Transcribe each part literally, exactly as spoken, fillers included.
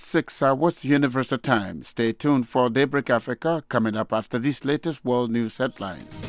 six hours Universal Time. Stay tuned for Daybreak Africa coming up after these latest world news headlines.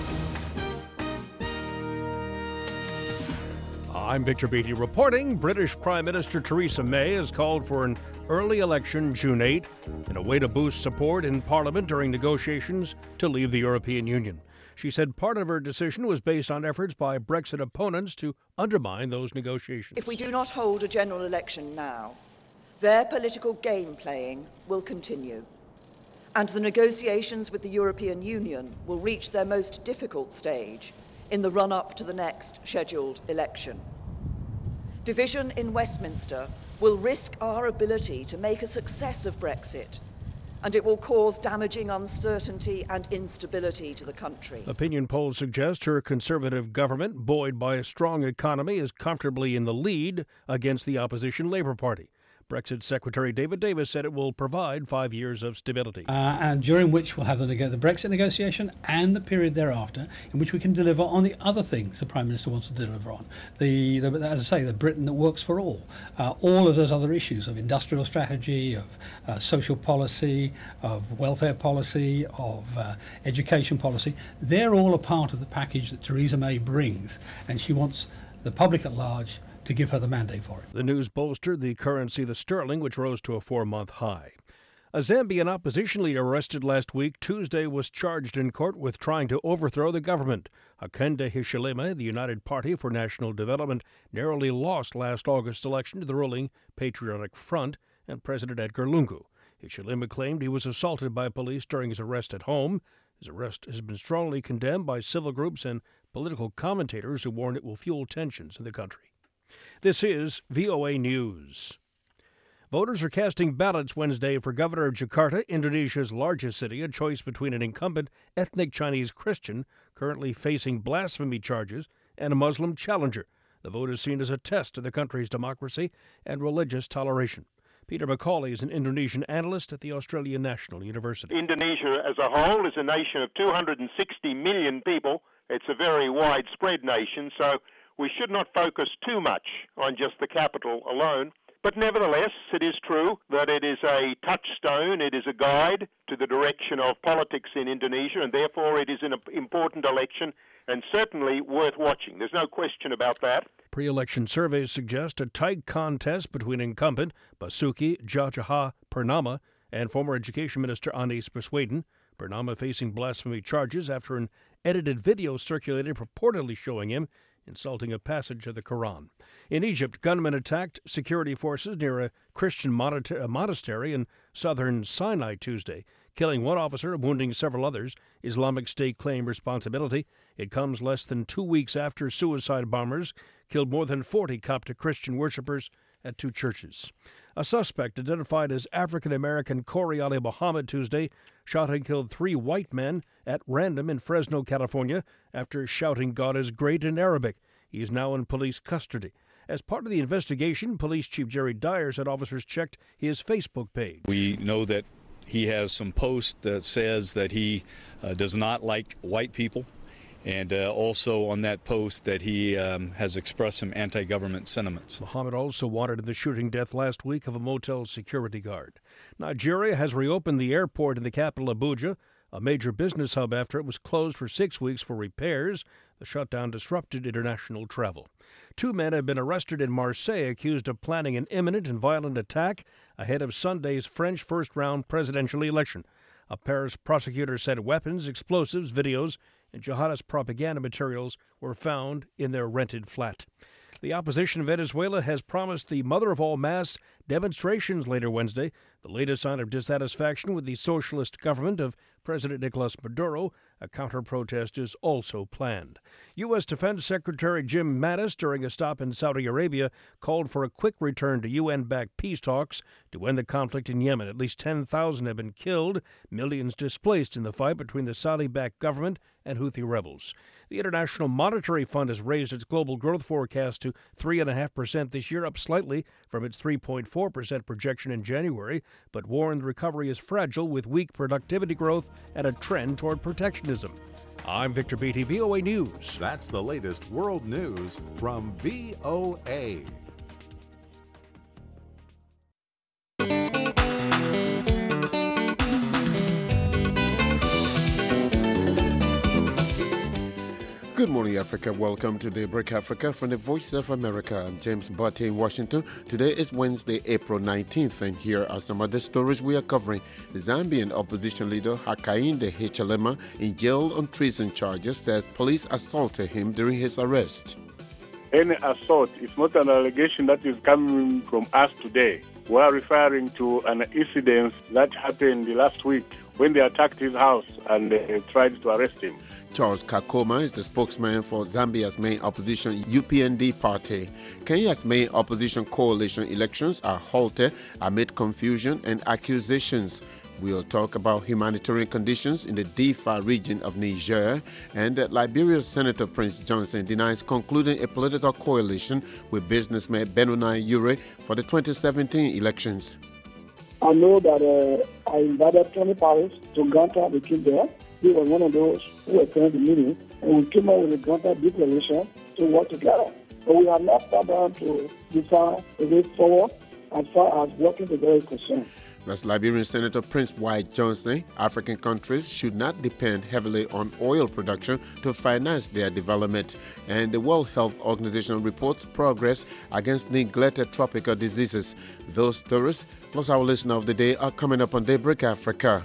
I'm Victor Beattie reporting. British Prime Minister Theresa May has called for an early election June eighth in a way to boost support in Parliament during negotiations to leave the European Union. She said part of her decision was based on efforts by Brexit opponents to undermine those negotiations. If we do not hold a general election now, their political game playing will continue, and the negotiations with the European Union will reach their most difficult stage in the run-up to the next scheduled election. Division in Westminster will risk our ability to make a success of Brexit, and it will cause damaging uncertainty and instability to the country. Opinion polls suggest her Conservative government, buoyed by a strong economy, is comfortably in the lead against the opposition Labour Party. Brexit Secretary David Davis said it will provide five years of stability. Uh, and during which we'll have the, neg- the Brexit negotiation and the period thereafter in which we can deliver on the other things the Prime Minister wants to deliver on. The, the As I say, the Britain that works for all. Uh, all of those other issues of industrial strategy, of uh, social policy, of welfare policy, of uh, education policy, they're all a part of the package that Theresa May brings, and she wants the public at large to give her the mandate for it. The news bolstered the currency, the sterling, which rose to a four-month high. A Zambian opposition leader arrested last week Tuesday was charged in court with trying to overthrow the government. Hakainde Hichilema, the United Party for National Development, narrowly lost last August's election to the ruling Patriotic Front and President Edgar Lungu. Hichilema claimed he was assaulted by police during his arrest at home. His arrest has been strongly condemned by civil groups and political commentators who warn it will fuel tensions in the country. This is V O A News. Voters are casting ballots Wednesday for governor of Jakarta, Indonesia's largest city, a choice between an incumbent ethnic Chinese Christian currently facing blasphemy charges and a Muslim challenger. The vote is seen as a test of the country's democracy and religious toleration. Peter McCauley is an Indonesian analyst at the Australian National University. Indonesia as a whole is a nation of two hundred sixty million people. It's a very widespread nation, so we should not focus too much on just the capital alone. But nevertheless, it is true that it is a touchstone, it is a guide to the direction of politics in Indonesia, and therefore it is an important election and certainly worth watching. There's no question about that. Pre-election surveys suggest a tight contest between incumbent Basuki Tjahjanah Purnama and former Education Minister Anies Baswedan. Purnama facing blasphemy charges after an edited video circulated purportedly showing him insulting a passage of the Quran. In Egypt, gunmen attacked security forces near a Christian monastery in southern Sinai Tuesday, killing one officer and wounding several others. Islamic State claimed responsibility. It comes less than two weeks after suicide bombers killed more than forty Coptic Christian worshippers at two churches. A suspect identified as African-American Corey Ali Muhammad Tuesday shot and killed three white men at random in Fresno, California, after shouting God is great in Arabic. He is now in police custody. As part of the investigation, Police Chief Jerry Dyer said officers checked his Facebook page. We know that he has some posts that says that he uh, does not like white people. And uh, also on that post that he um, has expressed some anti-government sentiments. Muhammad also wanted in the shooting death last week of a motel security guard. Nigeria has reopened the airport in the capital Abuja, a major business hub after it was closed for six weeks for repairs. The shutdown disrupted international travel. Two men have been arrested in Marseille accused of planning an imminent and violent attack ahead of Sunday's French first-round presidential election. A Paris prosecutor said weapons, explosives, videos, and jihadist propaganda materials were found in their rented flat. The opposition in Venezuela has promised the mother of all mass demonstrations later Wednesday, the latest sign of dissatisfaction with the socialist government of President Nicolas Maduro. A counter-protest is also planned. U S. Defense Secretary Jim Mattis, during a stop in Saudi Arabia, called for a quick return to U N-backed peace talks to end the conflict in Yemen. At least ten thousand have been killed, millions displaced in the fight between the Saudi-backed government and Houthi rebels. The International Monetary Fund has raised its global growth forecast to three point five percent this year, up slightly from its three point four percent projection in January, but warned the recovery is fragile with weak productivity growth and a trend toward protectionism. I'm Victor Beattie, V O A News. That's the latest world news from V O A. morning, Africa. Welcome to Daybreak Africa from the Voice of America. I'm James Botte in Washington. Today is Wednesday, April nineteenth, and here are some of the stories we are covering. The Zambian opposition leader Hakainde Hichilema, in jail on treason charges, says police assaulted him during his arrest. Any assault is not an allegation that is coming from us today. We are referring to an incident that happened last week when they attacked his house and they tried to arrest him. Charles Kakoma is the spokesman for Zambia's main opposition U P N D party. Kenya's main opposition coalition elections are halted amid confusion and accusations. We'll talk about humanitarian conditions in the Difa region of Niger, and that Liberia's Senator Prince Johnson denies concluding a political coalition with businessman Benoni Ure for the twenty seventeen elections. I know that uh, I invited Tony Paris to Ganta, the kid there. He was one of those who attended the meeting, and we came up with a Ganta declaration to work together. But we have not sat down to decide the way forward as far as working together is concerned. That's Liberian Senator Prince White Johnson. African countries should not depend heavily on oil production to finance their development. And the World Health Organization reports progress against neglected tropical diseases. Those stories, plus our listener of the day, are coming up on Daybreak Africa.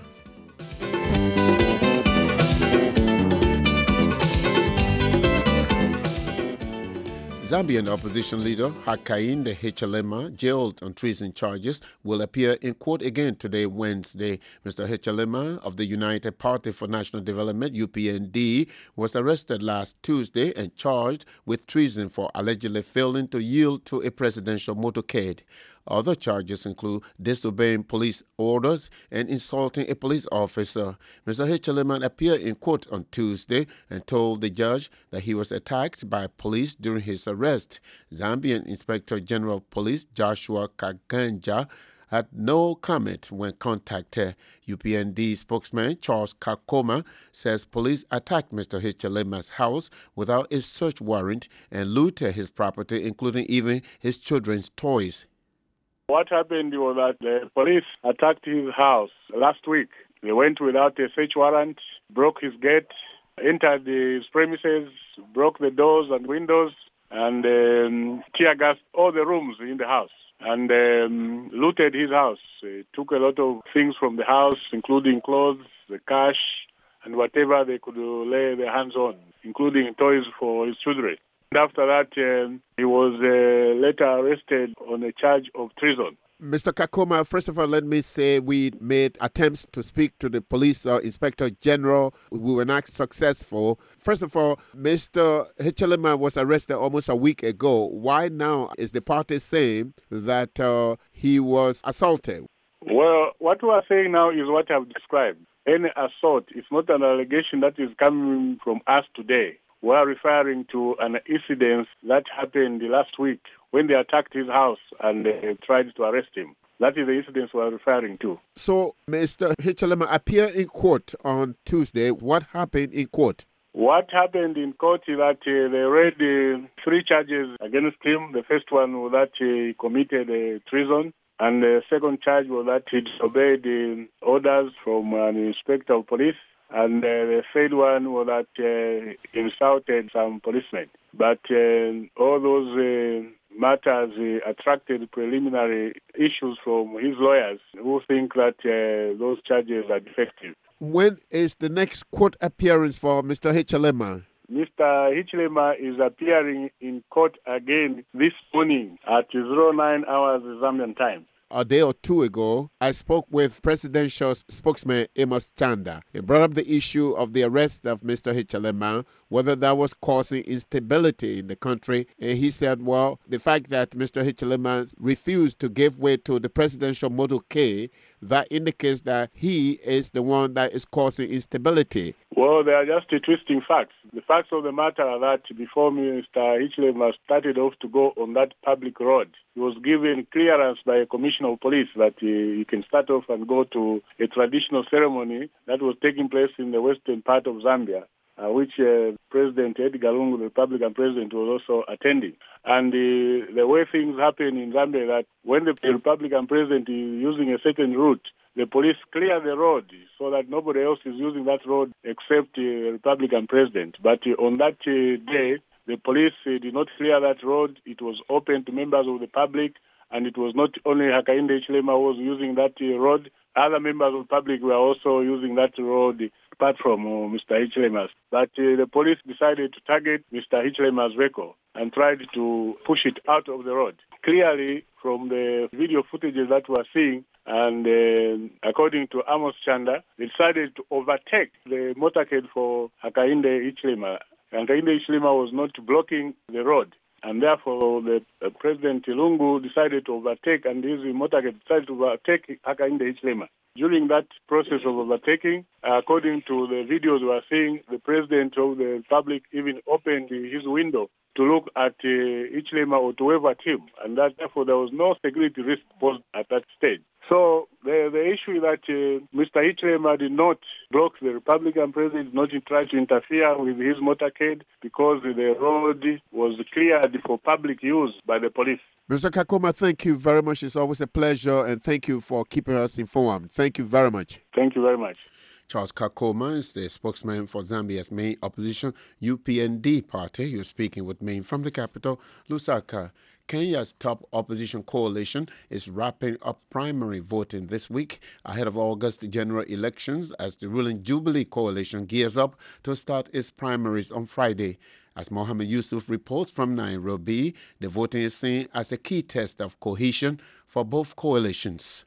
Zambian opposition leader Hakainde Hichilema, jailed on treason charges, will appear in court again today, Wednesday. Mister Hichilema of the United Party for National Development, U P N D, was arrested last Tuesday and charged with treason for allegedly failing to yield to a presidential motorcade. Other charges include disobeying police orders and insulting a police officer. Mister Hichilema appeared in court on Tuesday and told the judge that he was attacked by police during his arrest. Zambian Inspector General of Police Joshua Kaganja had no comment when contacted. U P N D spokesman Charles Kakoma says police attacked Mister Hichilema's house without a search warrant and looted his property, including even his children's toys. What happened was that the police attacked his house last week. They went without a search warrant, broke his gate, entered his premises, broke the doors and windows, and um, tear gassed all the rooms in the house, and um, looted his house. They took a lot of things from the house, including clothes, the cash, and whatever they could lay their hands on, including toys for his children. After that, um, he was uh, later arrested on a charge of treason. Mister Kakoma, first of all, let me say we made attempts to speak to the police uh, inspector general. We were not successful. First of all, Mister Hichilema was arrested almost a week ago. Why now is the party saying that uh, he was assaulted? Well, what we are saying now is what I've described. Any assault is not an allegation that is coming from us today. We are referring to an incident that happened last week when they attacked his house and they tried to arrest him. That is the incident we are referring to. So, Mister Hichilema appeared in court on Tuesday. What happened in court? What happened in court is that uh, they read uh, three charges against him. The first one was that he committed uh, treason. And the second charge was that he disobeyed uh, orders from an inspector of police. And uh, the third one was that uh, he insulted some policemen. But uh, all those uh, matters uh, attracted preliminary issues from his lawyers who think that uh, those charges are defective. When is the next court appearance for Mister Hichilema? Mister Hichilema is appearing in court again this morning at zero nine hours Zambian time. A day or two ago, I spoke with presidential spokesman Amos Chanda. He brought up the issue of the arrest of Mister Hichilema, whether that was causing instability in the country. And he said, well, the fact that Mister Hichilema refused to give way to the presidential motorcade, that indicates that he is the one that is causing instability. Well, they are just twisting facts. The facts of the matter are that before Mister Hichilema started off to go on that public road, he was given clearance by a commissioner of police that he, he can start off and go to a traditional ceremony that was taking place in the western part of Zambia. uh, which uh, President Edgar Lungu, the Republican president, was also attending. And uh, the way things happen in Zambia, that when the Republican president is using a certain route, the police clear the road so that nobody else is using that road except the uh, Republican president. But uh, on that uh, day, the police uh, did not clear that road. It was open to members of the public, and it was not only Hakainde Hichilema who was using that uh, road. Other members of the public were also using that road apart from uh, Mister Hichilema's. But uh, the police decided to target Mister Hichilema's vehicle and tried to push it out of the road. Clearly, from the video footages that we are seeing, and uh, according to Amos Chanda, they decided to overtake the motorcade for Hakainde Hichilema. Hakainde Hichilema was not blocking the road. And therefore, the uh, President Lungu decided to overtake, and his motorcade decided to overtake Hakainde Hichilema. During that process of overtaking, uh, according to the videos we are seeing, the President of the Republic even opened his window to look at uh, Hichilema or to wave at him, and that therefore there was no security risk posed at that stage. So the the issue is that uh, Mister Hichilema did not block the Republican president, did not try to interfere with his motorcade because the road was cleared for public use by the police. Mister Kakoma, thank you very much. It's always a pleasure, and thank you for keeping us informed. Thank you very much. Thank you very much. Charles Kakoma is the spokesman for Zambia's main opposition, U P N D party. You're speaking with me from the capital, Lusaka. Kenya's top opposition coalition is wrapping up primary voting this week ahead of August general elections as the ruling Jubilee coalition gears up to start its primaries on Friday. As Mohammed Yusuf reports from Nairobi, the voting is seen as a key test of cohesion for both coalitions.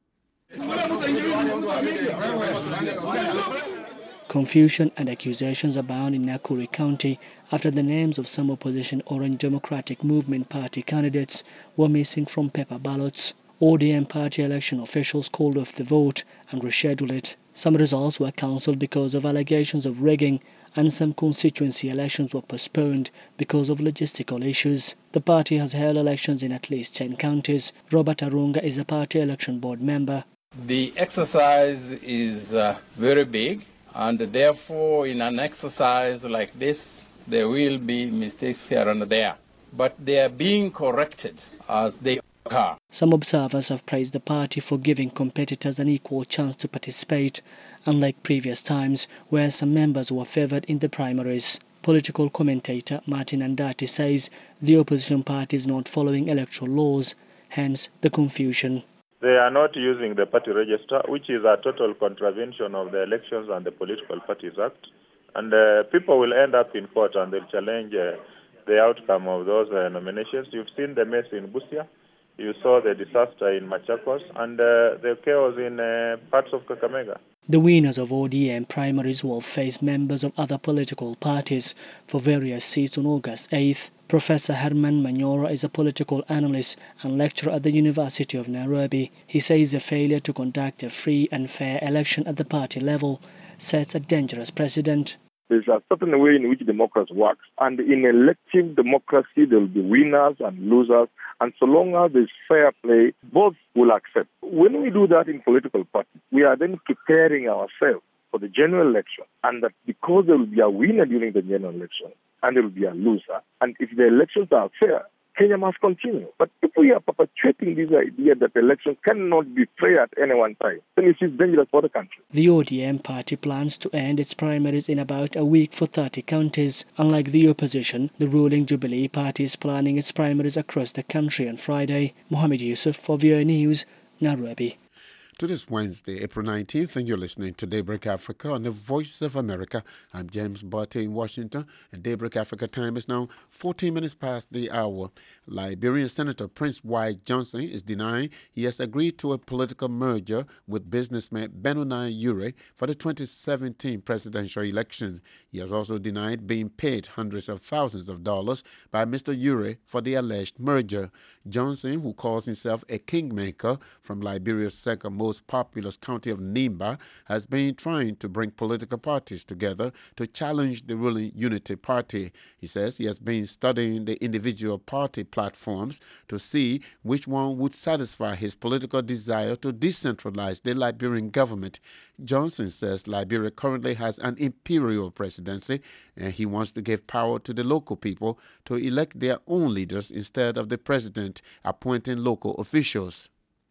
Confusion and accusations abound in Nakuru County after the names of some opposition Orange Democratic Movement Party candidates were missing from paper ballots. O D M party election officials called off the vote and rescheduled it. Some results were cancelled because of allegations of rigging, and some constituency elections were postponed because of logistical issues. The party has held elections in at least ten counties. Robert Arunga is a party election board member. The exercise is uh, very big, and therefore in an exercise like this, there will be mistakes here and there. But they are being corrected as they occur. Some observers have praised the party for giving competitors an equal chance to participate, unlike previous times where some members were favoured in the primaries. Political commentator Martin Andati says the opposition party is not following electoral laws, hence the confusion. They are not using the party register, which is a total contravention of the Elections and the Political Parties Act. And uh, people will end up in court and they'll challenge uh, the outcome of those uh, nominations. You've seen the mess in Busia, you saw the disaster in Machakos, and uh, the chaos in uh, parts of Kakamega. The winners of O D M primaries will face members of other political parties for various seats on August eighth. Professor Herman Manyora is a political analyst and lecturer at the University of Nairobi. He says a failure to conduct a free and fair election at the party level sets a dangerous precedent. There's a certain way in which democracy works, and in elective democracy there will be winners and losers, and so long as there's fair play, both will accept. When we do that in political parties, we are then preparing ourselves for the general election, and that because there will be a winner during the general election, and there will be a loser, and if the elections are fair, Kenya must continue. But if we are perpetuating this idea that elections cannot be fair at any one time, then it is dangerous for the country. The O D M party plans to end its primaries in about a week for thirty counties. Unlike the opposition, the ruling Jubilee party is planning its primaries across the country on Friday. Mohammed Yusuf for V O A News, Nairobi. To this Wednesday, April nineteenth, and you're listening to Daybreak Africa on the Voice of America. I'm James Barty in Washington, and Daybreak Africa time is now fourteen minutes past the hour. Liberian Senator Prince White Johnson is denying he has agreed to a political merger with businessman Benoni Ure for the twenty seventeen presidential election. He has also denied being paid hundreds of thousands of dollars by Mister Ure for the alleged merger. Johnson, who calls himself a kingmaker from Liberia's second most populous county of Nimba, has been trying to bring political parties together to challenge the ruling Unity Party. He says he has been studying the individual party platforms to see which one would satisfy his political desire to decentralize the Liberian government. Johnson says Liberia currently has an imperial presidency, and he wants to give power to the local people to elect their own leaders instead of the president appointing local officials.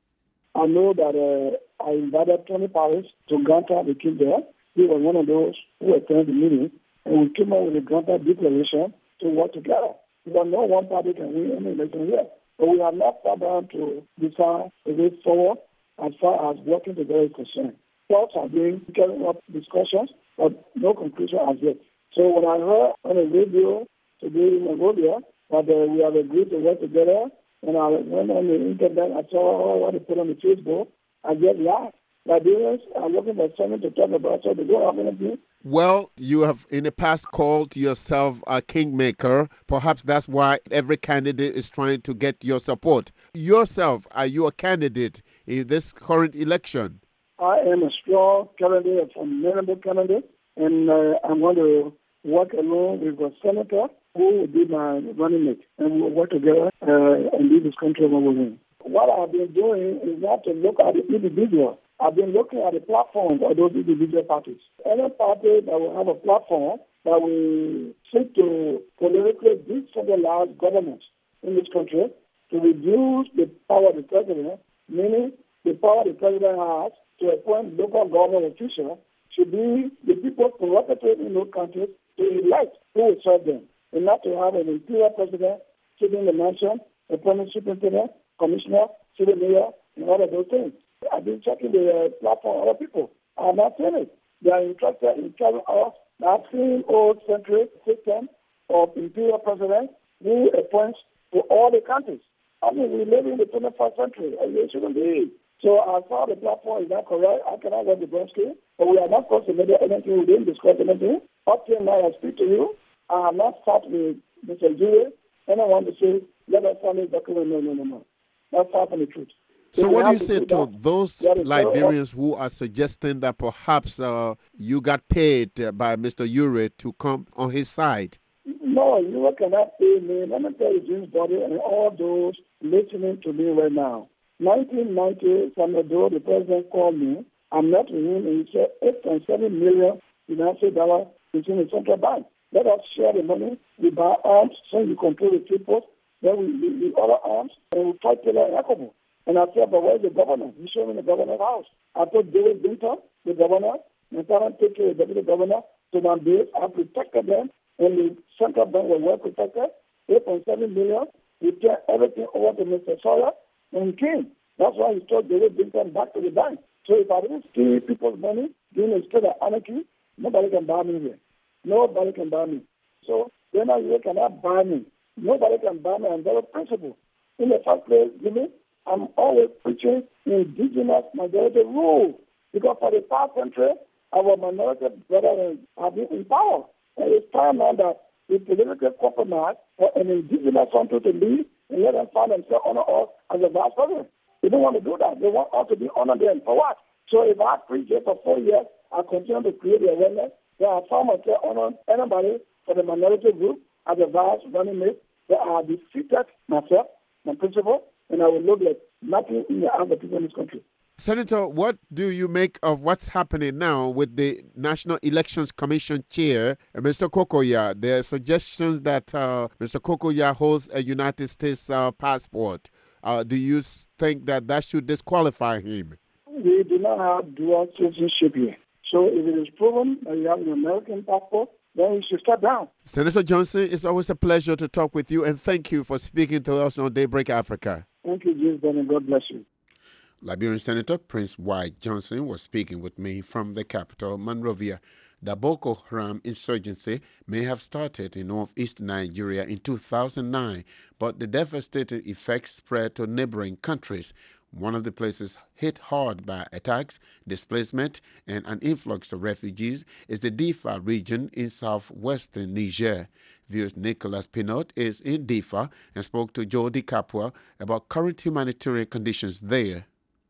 I know that uh, I invited Tony Paris to Ganta, the king there. He was one of those who attended the meeting, and we came up with a Ganta declaration to work together. Because no one party can win any election here. But we have not sat down to decide a way forward as far as working together is concerned. Thoughts are being carrying up discussions, but no conclusion as yet. So when I heard on the radio today in Monrovia that uh, we have agreed to work together, and I went on the internet, I saw what they put on the Facebook, I get laughed. Liberians are looking for something to talk about, so they don't have anything. Well, you have in the past called yourself a kingmaker. Perhaps that's why every candidate is trying to get your support. Yourself, are you a candidate in this current election? I am a strong candidate, a formidable candidate, and uh, I'm going to work along with a senator who will be my running mate, and we'll work together uh, and lead this country over win. What I've been doing is not to look at the individual. I've been looking at the platforms of those individual parties. Any party that will have a platform that will seek to politically decentralize government in this country to reduce the power of the president, meaning the power the president has to appoint local government officials, should be the people's prerogative in those countries to elect who will serve them, and not to have an imperial president sitting in the mansion, appointing superintendent, commissioner, city mayor, and all of those things. I've been checking the uh, platform of other people. I have not seen it. They are interested in telling us that same old century system of imperial president who appoints to all the countries. I mean, we live in the twenty-first century, and it shouldn't be. So as far as the platform is not correct, I cannot go to Bronski, but we are not supposed to make anything, we didn't discuss anything. Up till now, I speak to you. I have not sat with Mister Jure, and I want to say, let us sign this document. No, no, no, no. That's far from the truth. So If what we do you have say do to that, those that is very Liberians who are suggesting that perhaps uh, you got paid uh, by Mister Ure to come on his side? No, you cannot pay me. Let me tell you, James Body, and all those listening to me right now. nineteen ninety, Samuel, the president called me. I met with him, and he said eight point seven million United dollars is in the central bank. Let us share the money. We buy arms, so you control the people. Then we, we, we order arms, and we fight Taylor and Yacobo. And I said, but where's the governor? He showed me the governor's house. I told David Binton, the governor, and Karen take care of the deputy governor, to my base. I protected them, and the central bank was well protected. eight point seven million. We turned everything over to Mister Sawyer, and he came. That's why he told David Binton back to the bank. So if I didn't steal people's money during a state of anarchy, nobody can buy me here. Nobody can buy me. So then you cannot buy me. Nobody can buy me on that principle. In the first place, Jimmy, I'm always preaching indigenous majority rule. Because for the past century, our minority brothers have been in power. And it's time now that we politically compromise for an indigenous country to lead and let them find themselves honor us as a vice president. They don't want to do that. They want us to be honored them. For what? So if I preach it for four years, I continue to create the awareness that I found myself honoring anybody for the minority group as a vice running mate, that I have defeated myself, my principle, and I will look like nothing in the other people in this country. Senator, what do you make of what's happening now with the National Elections Commission chair, uh, Mister Kokoya? There are suggestions that uh, Mister Kokoya holds a United States uh, passport. Uh, do you think that that should disqualify him? We do not have dual citizenship here. So if it is proven that you have an American passport, then you should step down. Senator Johnson, it's always a pleasure to talk with you, and thank you for speaking to us on Daybreak Africa. Thank you, James, and God bless you. Liberian Senator Prince White Johnson was speaking with me from the capital, Monrovia. The Boko Haram insurgency may have started in northeast Nigeria in two thousand nine, but the devastating effects spread to neighboring countries. One of the places hit hard by attacks, displacement, and an influx of refugees is the Difa region in southwestern Niger. V O's Nicholas Pinot is in Difa and spoke to Jody Kapua about current humanitarian conditions there.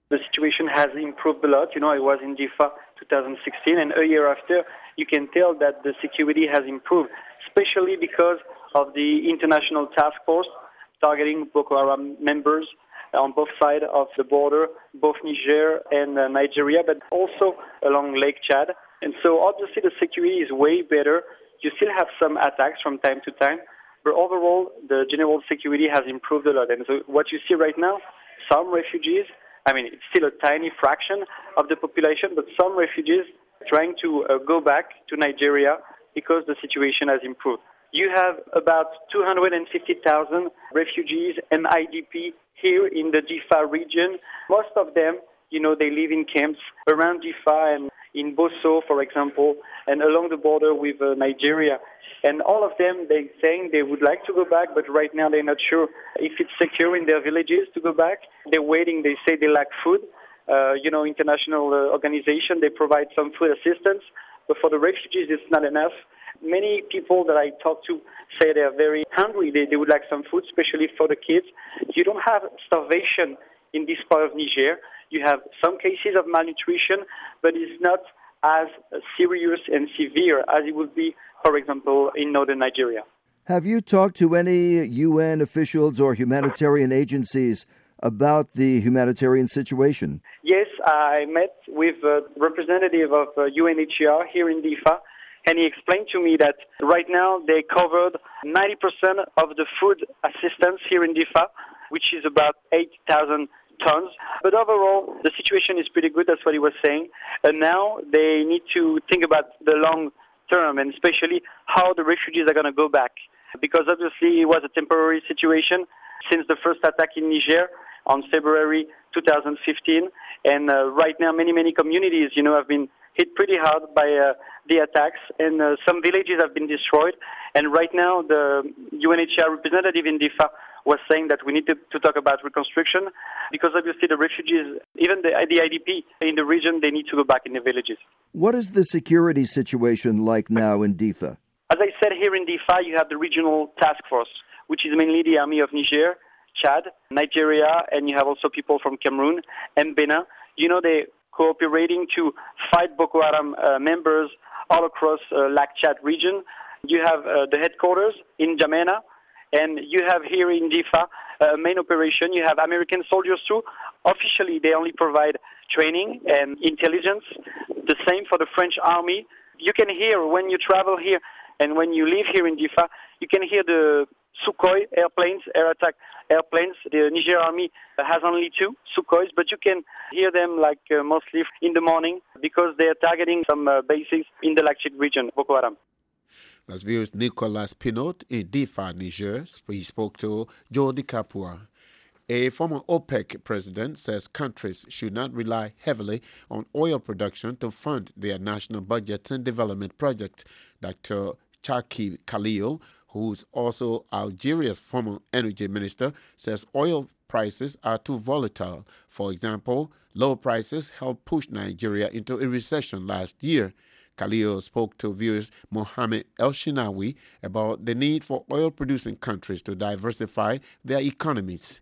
The situation has improved a lot. You know, I was in Difa twenty sixteen, and a year after, you can tell that the security has improved, especially because of the international task force targeting Boko Haram members on both sides of the border, both Niger and uh, Nigeria, but also along Lake Chad. And so obviously the security is way better. You still have some attacks from time to time, but overall the general security has improved a lot. And so what you see right now, some refugees, I mean, it's still a tiny fraction of the population, but some refugees trying to uh, go back to Nigeria because the situation has improved. You have about two hundred fifty thousand refugees and I D P here in the Difa region. Most of them, you know, they live in camps around Difa and in Boso, for example, and along the border with uh, Nigeria. And all of them, they're saying they would like to go back, but right now they're not sure if it's secure in their villages to go back. They're waiting. They say they lack food. Uh, you know, international uh, organization, they provide some food assistance, but for the refugees, it's not enough. Many people that I talk to say they're very hungry. They, they would like some food, especially for the kids. You don't have starvation in this part of Niger. You have some cases of malnutrition, but it's not as serious and severe as it would be, for example, in northern Nigeria. Have you talked to any U N officials or humanitarian agencies about the humanitarian situation? Yes, I met with a representative of U N H C R here in Difa, and he explained to me that right now they covered ninety percent of the food assistance here in Difa, which is about eight thousand tons. But overall, the situation is pretty good. That's what he was saying. And now they need to think about the long term, and especially how the refugees are going to go back. Because obviously it was a temporary situation since the first attack in Niger on February two thousand fifteen. And uh, right now many, many communities, you know, have been hit pretty hard by uh, the attacks, and uh, some villages have been destroyed. And right now the U N H C R representative in Difa was saying that we need to, to talk about reconstruction, because obviously the refugees, even the, the I D P in the region, they need to go back in the villages. What is the security situation like now in Difa? As I said, here in Difa, you have the regional task force, which is mainly the army of Niger, Chad, Nigeria, and you have also people from Cameroon and Benin. You know, they're cooperating to fight Boko Haram uh, members all across uh, Lake Chad region. You have uh, the headquarters in N'Djamena, and you have here in Difa a uh, main operation. You have American soldiers too. Officially, they only provide training and intelligence. The same for the French army. You can hear when you travel here and when you live here in Difa, you can hear the Sukhoi airplanes, air attack airplanes. The Niger army has only two Sukhois, but you can hear them like uh, mostly in the morning because they are targeting some uh, bases in the Lake Chad region, Boko Haram. That's viewers Nicolas Pinot in Difa, Niger. He spoke to Jody Kapua. A former OPEC president says countries should not rely heavily on oil production to fund their national budgets and development projects. Doctor Chaki Khalil, who's also Algeria's former energy minister, says oil prices are too volatile. For example, low prices helped push Nigeria into a recession last year. Khalil spoke to viewers Mohamed El-Shinawi about the need for oil-producing countries to diversify their economies.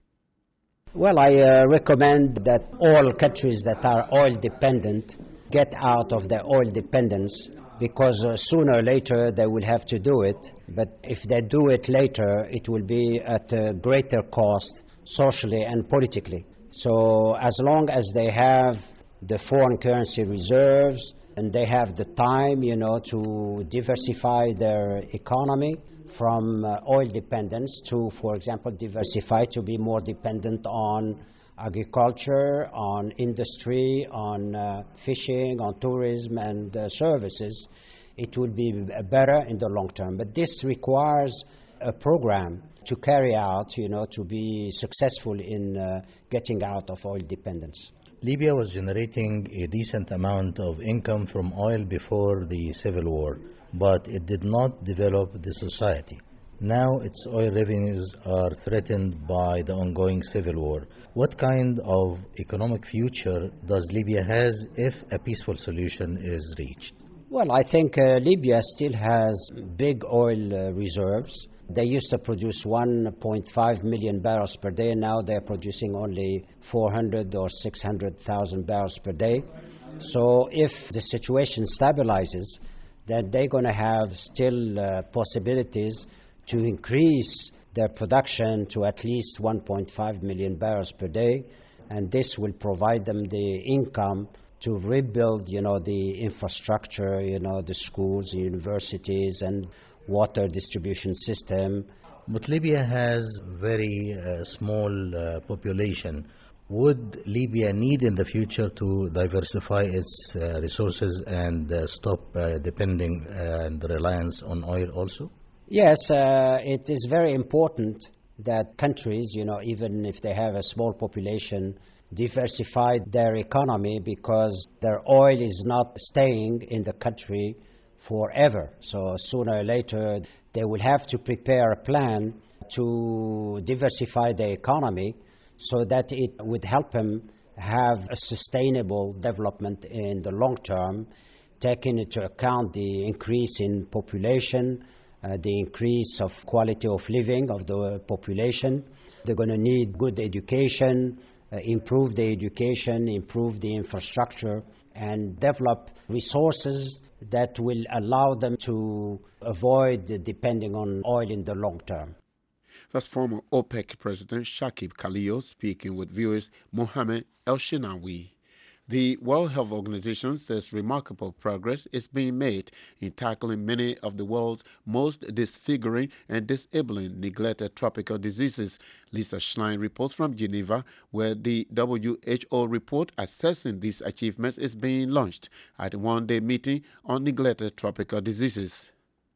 Well, I uh, recommend that all countries that are oil-dependent get out of their oil dependence, because uh, sooner or later they will have to do it. But if they do it later, it will be at a greater cost socially and politically. So as long as they have the foreign currency reserves and they have the time, you know, to diversify their economy from uh, oil dependence to, for example, diversify to be more dependent on agriculture, on industry, on uh, fishing, on tourism and uh, services, it will be better in the long term. But this requires a program to carry out, you know, to be successful in uh, getting out of oil dependence. Libya was generating a decent amount of income from oil before the civil war, but it did not develop the society. Now its oil revenues are threatened by the ongoing civil war. What kind of economic future does Libya has if a peaceful solution is reached? Well, I think uh, Libya still has big oil uh, reserves. They used to produce one point five million barrels per day. Now they're producing only four hundred or six hundred thousand barrels per day. So if the situation stabilizes, then they're going to have still uh, possibilities to increase their production to at least one point five million barrels per day. And this will provide them the income to rebuild, you know, the infrastructure, you know, the schools, the universities, and water distribution system. But Libya has very uh, small uh, population. Would Libya need in the future to diversify its uh, resources and uh, stop uh, depending uh, and reliance on oil also? Yes, uh, it is very important that countries, you know, even if they have a small population, diversify their economy, because their oil is not staying in the country forever. So sooner or later, they will have to prepare a plan to diversify the economy so that it would help them have a sustainable development in the long term, taking into account the increase in population, uh, the increase of quality of living of the population. They're going to need good education, uh, improve the education, improve the infrastructure, and develop resources that will allow them to avoid depending on oil in the long term. That's former OPEC President Shakib Khalil speaking with viewers Mohammed El-Shinawi. The World Health Organization says remarkable progress is being made in tackling many of the world's most disfiguring and disabling neglected tropical diseases. Lisa Schlein reports from Geneva, where the W H O report assessing these achievements is being launched at a one-day meeting on neglected tropical diseases.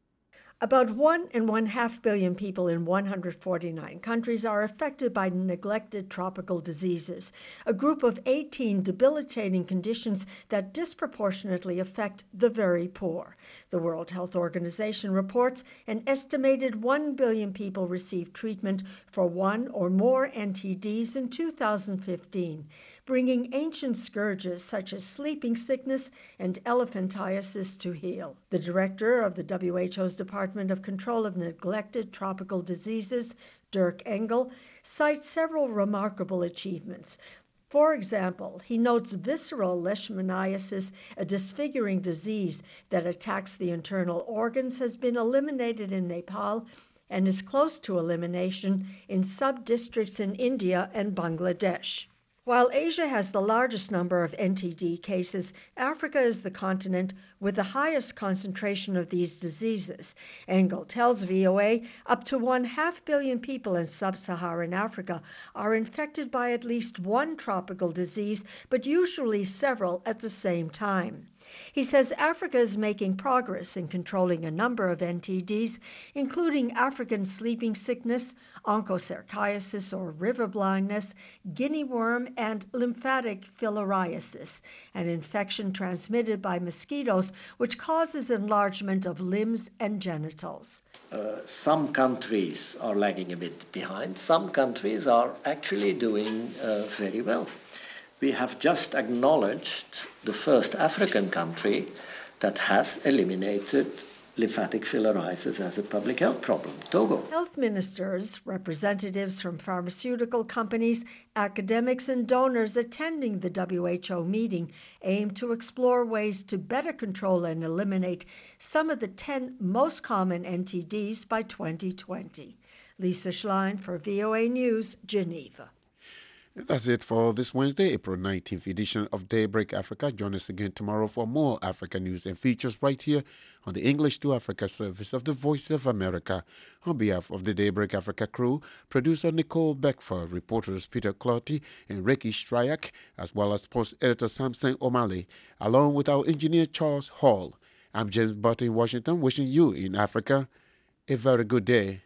About one and one half billion people in one hundred forty-nine countries are affected by neglected tropical diseases, a group of eighteen debilitating conditions that disproportionately affect the very poor. The World Health Organization reports an estimated one billion people received treatment for one or more N T Ds in two thousand fifteen, bringing ancient scourges such as sleeping sickness and elephantiasis to heel. The director of the W H O's Department of Control of Neglected Tropical Diseases, Dirk Engel, cites several remarkable achievements. For example, he notes visceral leishmaniasis, a disfiguring disease that attacks the internal organs, has been eliminated in Nepal and is close to elimination in sub-districts in India and Bangladesh. While Asia has the largest number of N T D cases, Africa is the continent with the highest concentration of these diseases. Engel tells V O A up to one half billion people in sub-Saharan Africa are infected by at least one tropical disease, but usually several at the same time. He says Africa is making progress in controlling a number of N T Ds, including African sleeping sickness, onchocerciasis or river blindness, guinea worm, and lymphatic filariasis, an infection transmitted by mosquitoes which causes enlargement of limbs and genitals. Uh, some countries are lagging a bit behind. Some countries are actually doing uh, very well. We have just acknowledged the first African country that has eliminated lymphatic filariasis as a public health problem, Togo. Health ministers, representatives from pharmaceutical companies, academics, and donors attending the W H O meeting aim to explore ways to better control and eliminate some of the ten most common N T Ds by twenty twenty. Lisa Schlein for V O A News, Geneva. That's it for this Wednesday, April nineteenth edition of Daybreak Africa. Join us again tomorrow for more Africa news and features right here on the English to Africa service of the Voice of America. On behalf of the Daybreak Africa crew, producer Nicole Beckford, reporters Peter Clotty and Ricky Stryak, as well as sports editor Samson O'Malley, along with our engineer Charles Hall. I'm James Butt in Washington, wishing you in Africa a very good day.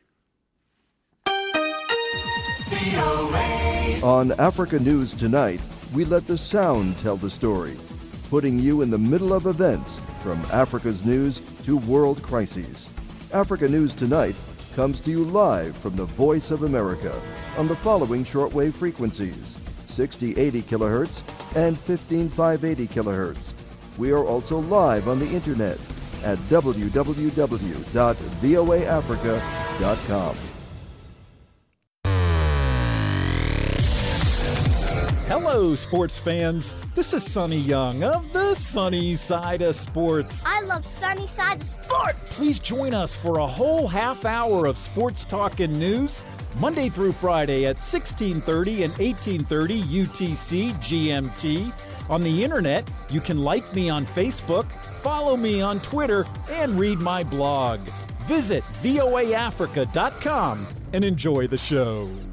On Africa News Tonight, we let the sound tell the story, putting you in the middle of events from Africa's news to world crises. Africa News Tonight comes to you live from the Voice of America on the following shortwave frequencies, sixty eighty kilohertz and fifteen five eighty kilohertz. We are also live on the internet at w w w dot voa africa dot com. Hello, sports fans. This is Sonny Young of the Sunny Side of Sports. I love Sunny Side of Sports. Please join us for a whole half hour of sports talk and news, Monday through Friday at sixteen thirty and eighteen thirty U T C G M T. On the internet, you can like me on Facebook, follow me on Twitter, and read my blog. Visit voa africa dot com and enjoy the show.